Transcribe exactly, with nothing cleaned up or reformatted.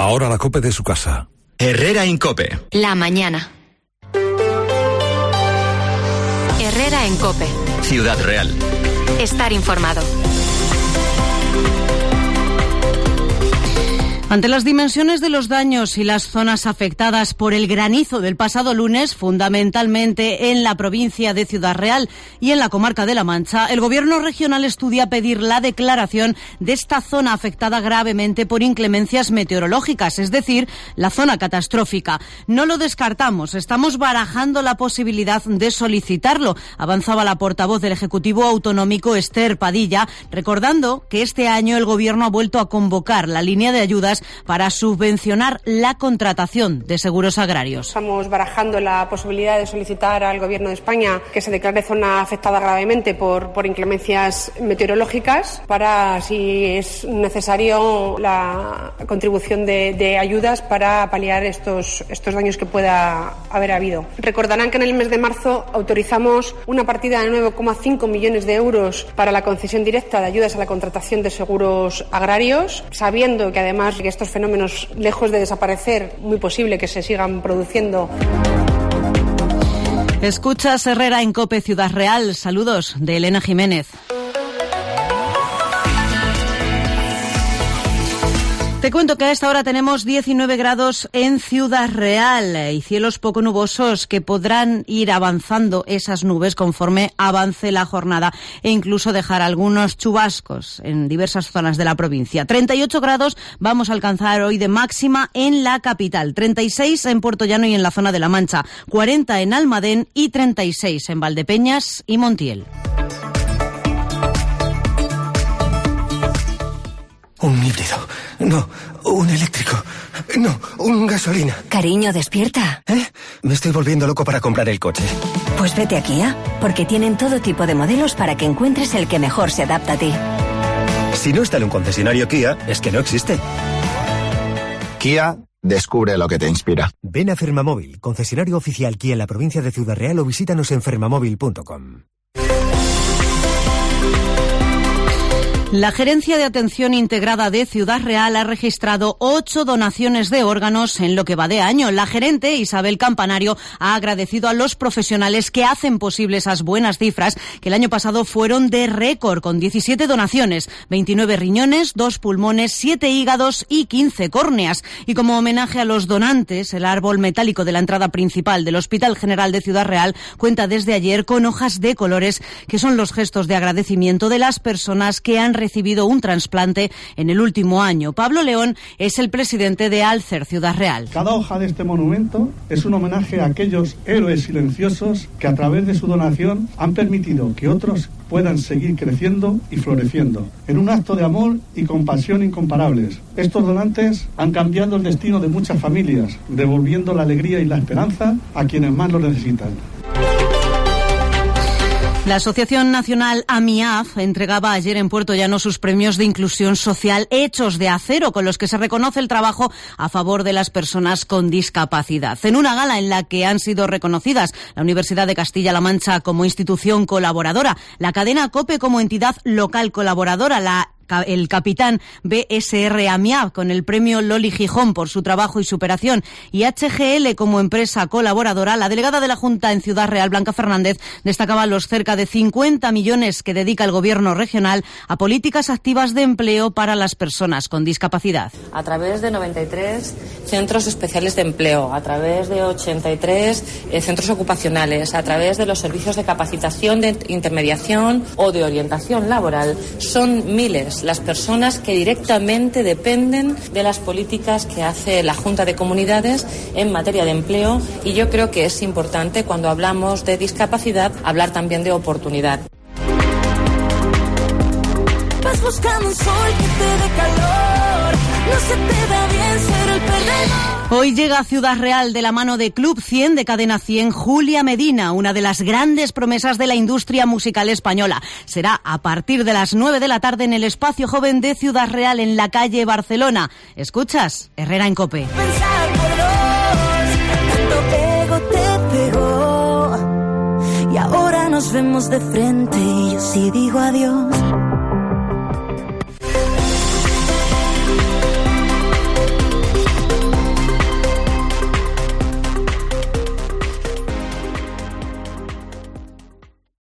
Ahora la COPE de su casa. Herrera en COPE. La mañana. Herrera en COPE. Ciudad Real. Estar informado. Ante las dimensiones de los daños y las zonas afectadas por el granizo del pasado lunes, fundamentalmente en la provincia de Ciudad Real y en la comarca de La Mancha, el Gobierno regional estudia pedir la declaración de esta zona afectada gravemente por inclemencias meteorológicas, es decir, la zona catastrófica. No lo descartamos, estamos barajando la posibilidad de solicitarlo, avanzaba la portavoz del Ejecutivo Autonómico, Esther Padilla, recordando que este año el Gobierno ha vuelto a convocar la línea de ayudas para subvencionar la contratación de seguros agrarios. Estamos barajando la posibilidad de solicitar al Gobierno de España que se declare zona afectada gravemente por, por inclemencias meteorológicas para, si es necesario, la contribución de, de ayudas para paliar estos, estos daños que pueda haber habido. Recordarán que en el mes de marzo autorizamos una partida de nueve coma cinco millones de euros para la concesión directa de ayudas a la contratación de seguros agrarios, sabiendo que además que estos fenómenos, lejos de desaparecer, muy posible que se sigan produciendo. Escuchas Herrera en COPE Ciudad Real. Saludos de Elena Jiménez. Te cuento que a esta hora tenemos diecinueve grados en Ciudad Real y cielos poco nubosos que podrán ir avanzando esas nubes conforme avance la jornada e incluso dejar algunos chubascos en diversas zonas de la provincia. treinta y ocho grados vamos a alcanzar hoy de máxima en la capital, treinta y seis en Puerto Llano y en la zona de La Mancha, cuarenta en Almadén y treinta y seis en Valdepeñas y Montiel. Un híbrido. No, un eléctrico. No, un gasolina. Cariño, despierta. ¿Eh? Me estoy volviendo loco para comprar el coche. Pues vete a Kia, porque tienen todo tipo de modelos para que encuentres el que mejor se adapta a ti. Si no está en un concesionario Kia, es que no existe. Kia, descubre lo que te inspira. Ven a Fermamóvil, concesionario oficial Kia en la provincia de Ciudad Real, o visítanos en fermamóvil punto com. La Gerencia de Atención Integrada de Ciudad Real ha registrado ocho donaciones de órganos en lo que va de año. La gerente, Isabel Campanario, ha agradecido a los profesionales que hacen posible esas buenas cifras, que el año pasado fueron de récord, con diecisiete donaciones, veintinueve riñones, dos pulmones, siete hígados y quince córneas. Y como homenaje a los donantes, el árbol metálico de la entrada principal del Hospital General de Ciudad Real cuenta desde ayer con hojas de colores, que son los gestos de agradecimiento de las personas que han recibido un trasplante en el último año. Pablo León es el presidente de Alcer Ciudad Real. Cada hoja de este monumento es un homenaje a aquellos héroes silenciosos que a través de su donación han permitido que otros puedan seguir creciendo y floreciendo, en un acto de amor y compasión incomparables. Estos donantes han cambiado el destino de muchas familias, devolviendo la alegría y la esperanza a quienes más lo necesitan. La Asociación Nacional AMIAF entregaba ayer en Puerto Llano sus premios de inclusión social hechos de acero, con los que se reconoce el trabajo a favor de las personas con discapacidad. En una gala en la que han sido reconocidas la Universidad de Castilla-La Mancha como institución colaboradora, la cadena COPE como entidad local colaboradora, la el capitán B S R AMIAF con el premio Loli Gijón por su trabajo y superación, y H G L como empresa colaboradora, la delegada de la Junta en Ciudad Real, Blanca Fernández, destacaba los cerca de cincuenta millones que dedica el Gobierno regional a políticas activas de empleo para las personas con discapacidad. A través de noventa y tres centros especiales de empleo, a través de ochenta y tres eh, centros ocupacionales, a través de los servicios de capacitación, de intermediación o de orientación laboral, son miles las personas que directamente dependen de las políticas que hace la Junta de Comunidades en materia de empleo, y yo creo que es importante, cuando hablamos de discapacidad, hablar también de oportunidad. Vas buscando un sol que te dé calor, no se te da bien ser el perdedor. Hoy llega a Ciudad Real, de la mano de Club cien de Cadena cien, Julia Medina, una de las grandes promesas de la industria musical española. Será a partir de las nueve de la tarde en el Espacio Joven de Ciudad Real, en la calle Barcelona. ¿Escuchas? Herrera en COPE. Pensar por dos, tanto ego te pegó, y ahora nos vemos de frente y yo sí digo adiós.